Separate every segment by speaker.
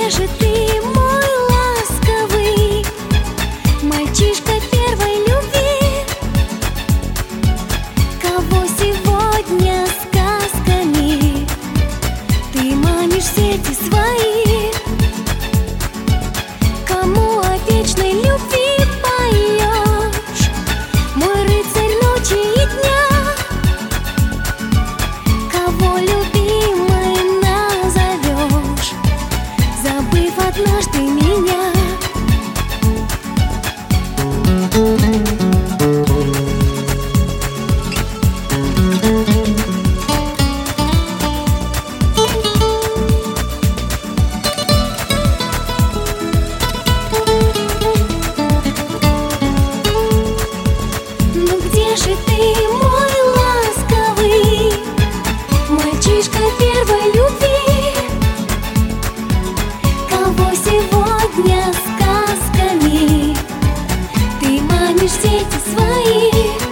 Speaker 1: где же ты, мой ласковый мальчишка первой любви? Кого сегодня сказками ты манишь в сети свои? Кому о вечной любви поешь, мой рыцарь ночи и дня? Кого любимой назовешь, забыв однажды меня? Ну где же ты, мой ласковый мальчишка первой любви? Кого сегодня сказками ты манишь в сети свои?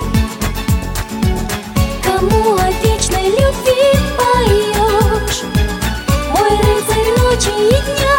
Speaker 1: Кому о вечной любви поешь, мой рыцарь ночи и дня?